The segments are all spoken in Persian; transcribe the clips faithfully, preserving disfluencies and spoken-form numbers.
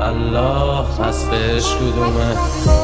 الله پس بهش کدومه.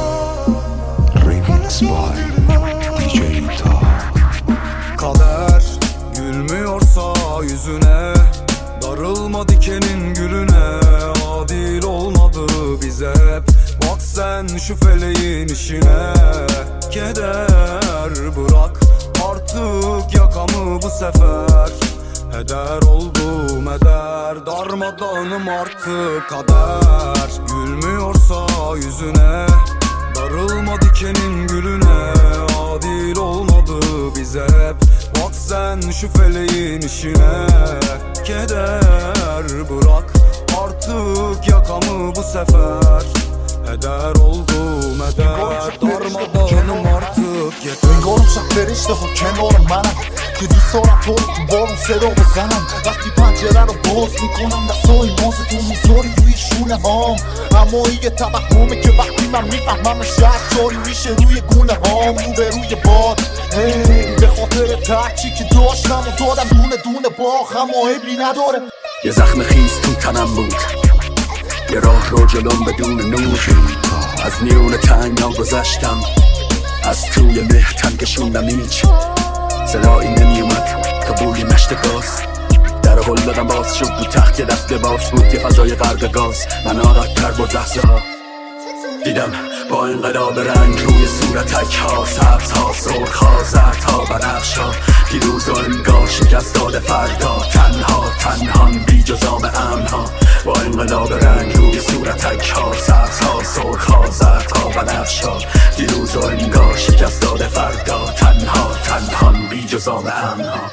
Remix by دی جی تا. Kader gülmüyorsa yüzüne, darılma dikenin gülüne. Adil olmadı bize hep, bak sen şu feleğin işine. Keder bırak artık yakamı bu sefer. Heder oldum eder, darmadağınım artık. Kader gülmüyorsa yüzüne, darılma dikenin gülüne. Adil olmadı bize hep, bak sen şu feleğin işine. Keder bırak artık yakamı bu sefer. Heder oldum eder, darmadağınım artık yeter. انگارم شب فرشته ها کنار منم که دوست دارم تو رو تو بارون صدا بزنم. وقتی پنجره رو باز میکنم دستای ماز تو میذاری روی شونه هام. اما این یه توهمه که وقتی من میفهمم شک جاری میشه روی گونه هام. رو به روی باد هی به خاطر ترچی که داشتم و دادم دونه دونه باخ، اما عیبی نداره. یه زخم خیز تو تنم بود، یه راه رو جلوم بدون نور. از میون تنگا گذشتم، از توی مهتن کشوندم هیچ صدایی نمیومد تا بوی مشت گاز. در هل دادم باز شد بود تخت یه دست باز بود، یه فضای غرق گاز. من آراد تر بود لحظه ها دیدم با انقلاب رنگ روی صورتک ها. سبز ها سرخ ها زرد ها بنفش ها، دیروز و انگار شکست داده فردا. تنها تنهان بی جزام امن ها، با انقلاب رنگ روی صورتک ها. سبز ها سرخ ها زرد ها بنفش ها، دیروز و انگار شکست داده فردا. تنها تنهان بی جزام امن ها.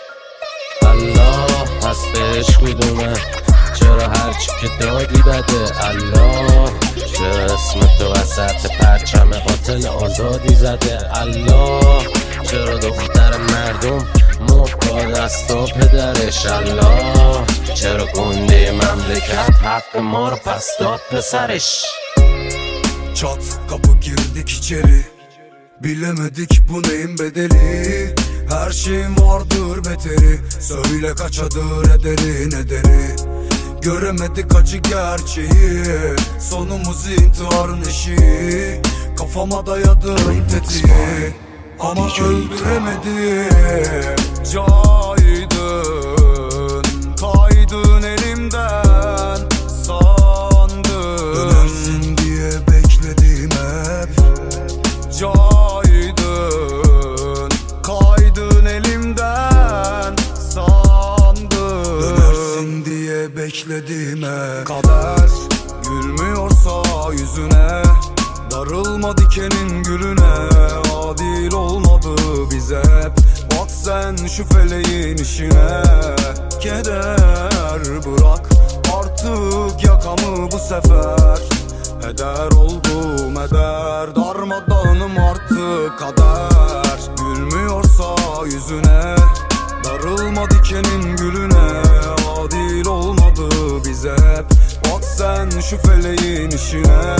الله پس بهش کدومه. چرا هرچی که دادی بده الله؟ چرا اسم تو وسط پرچم قاتل آزادی زده الله؟ چرا دختر مردم مرد دستا پدرش الله؟ چرا گنده مملکت حق ما رو پس داد پسرش؟ Çat kapı girdik içeri, bilemedik bu neyin bedeli. Her şeyin vardır beteri, söyle kaçadır ederi nedeni. Göremedik acı gerçeği, sonumuz intiharın eşiği. Kafama dayadım tetiği ama öldüremedim. Caydın, kaydın elimden sandın. Dönersin diye bekledim hep. Caydın, kaydın elimden sandın. Dönersin diye bekledim hep. Kader gülmüyorsa yüzüne, darılma dikenin gülüne. Adil olmadı bize hep, bak sen şu feleğin işine. Keder bırak artık yakamı bu sefer. Heder oldum eder, darmadağınım artık. Kader gülmüyorsa yüzüne, darılma dikenin gülüne. Adil olmadı bize hep, bak sen şu feleğin işine.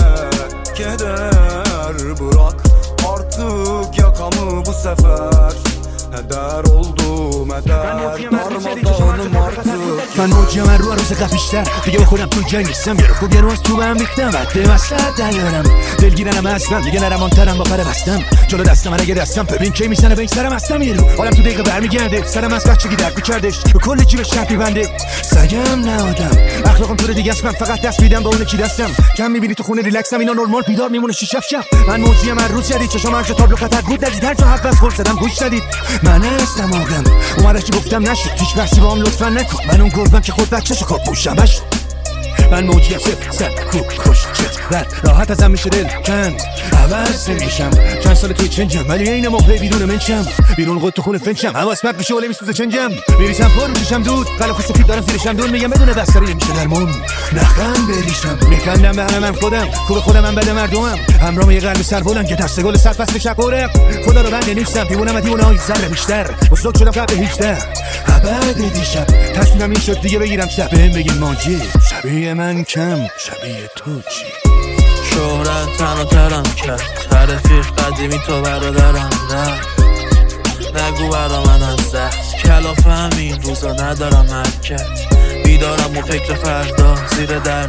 Keder bırak artık yakamı bu sefer. heder oldum heder darmadağınım artık. من موجیم من رو روز قبیشتر دیگه با خودم تو جنگ نیستم. یه رو خوب یه رو از تو بهم ریختم بده وسط دلیارم دلگیرنم اصلا دیگه نرمان ترم با پر بستم جلو دستم من اگه دستم ببین کی میزنه به این سرم هستم. یه رو حالم تو دقیقه برمیگرده سرم از بچگی درد میکردش به کل جیب شرط میبنده سگم نه آدم اخلاقم طور دیگه است. من فقط دست میدم به اون کی دستم کم میبینی تو خونه ریلکسم اینا نورمال بیدار میمونه شیش هفت شب. من موجیم من روز جدید چشام هر تابلو خطر بود ندید هر جا حرف از خود زدم گوش ندید. من هستم آدم اومده چی گفتم نشد هیچ بحثی با هم لطفا نکن. من اون گربم که خود بچه‌شو کار پوشمش. من موجیم صفر صد کوب کش چت رد راحت ازم میشه دل کند عوض نمیشم چند سال توی چنجم ولی این مهره بیرون منچم بیرون قد تو خونه فنچم حواس پرت میشه ولی میسوزه چنجم میریسم پر میشم دود غلاف سفید دارم زیرشم دون میگم بدون بستری نمیشه درمون نخند بریشم میخندم به همم خودم خوب خودم من بده مردمم همراه یه قلب سر بلند که دست گل صد فصل شقوره خدا رو بنده نیستم دیوونم دیوونای سر بیشتر مسلوک شدم قبل هیچده ابد دیشب تصمیمم این شد دیگه بگیرم شب بهم بگین ماجی شبیه من کم شبیه تو چی. شهرت تن و ترم کرد رفیق قدیمی تو برادرم رفت نگو برا من از زخم کلاف همین روزا ندارم حرکت بیدارم و فکر فردا زیر دردا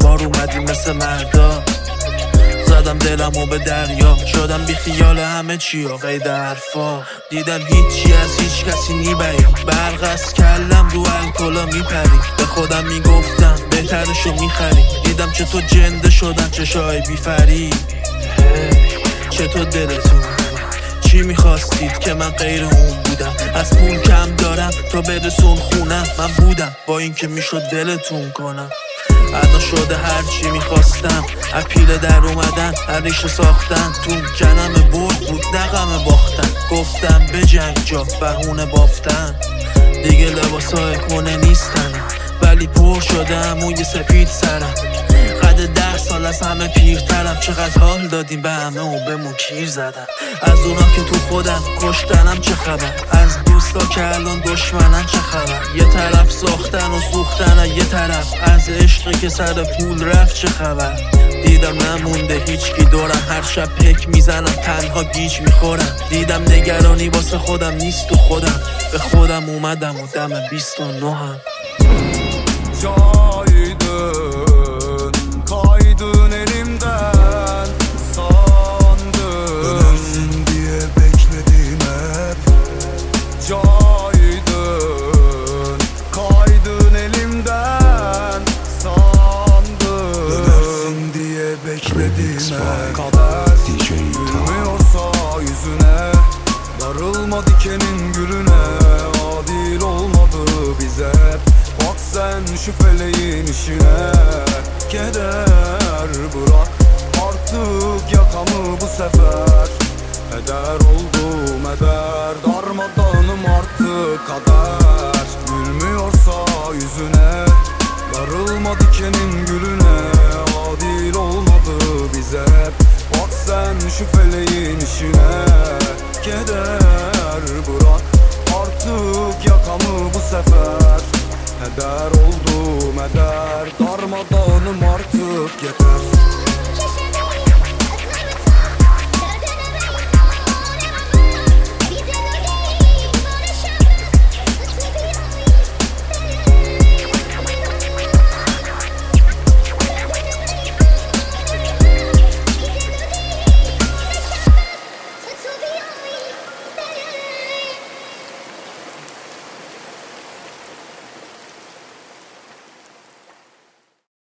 بار اومدیم مثل مردا، زدم دلمو به دریا، شدم بی خیال همه چی و قید حرفا. دیدم هیچی از هیچ کسی نیبری، برق از کلم رو الکلا میپری. به خودم میگفتم بهترشو میخری، دیدم چطور جنده شدن چشای بیفری. چطور دلتون چی میخواستید که من غیر اون بودم؟ از پول کم دارم تا برسون خونم. من بودم با این که میشد دلتون کنم. الان شده هرچی میخواستم، اپیله در اومدن هریشه ساختن. تو جنم برد بود نغم باختن، گفتم به جنگ جا بهونه بافتن. دیگه لباسای کنه نیستن ولی پر شده موی سفید سرم. قد ده سال از همه پیرترم، چقدر حال دادیم به همه و بهمون کیر زدن. از اونا که تو خودن کشتنم چه خبر، از دوستا که الان دشمنن چه خبر. یه طرف ساختن و سوختن، یه طرف از عشقی که سر پول رفت چه خبر. دیدم نمونده هیچکی دورم، هر شب پک میزنم تنها گیج میخورم. دیدم نگرانی واسه خودم نیست تو خودم، به خودم اومدم و دم بیست و نه هم. Caydın, kaydın elimden, sandım dönersin diye bekledim hep. Caydın, kaydın elimden, sandım dönersin diye bekledim hep. Kader gülmüyorsa yüzüne, darılma dikenin gülüne. Adil olmadı bize hep. Bak sen şu feleğin işine, keder bırak artık yakamı bu sefer. Eder oldum eder, darmadanım artık kader. Gülmüyorsa yüzüne, darılma dikenin gülüne. Adil olmadı bize hep. Bak sen şu feleğin işine, keder bırak artık yakamı bu sefer. Eder oldum eder, darmadağınım artık yeter.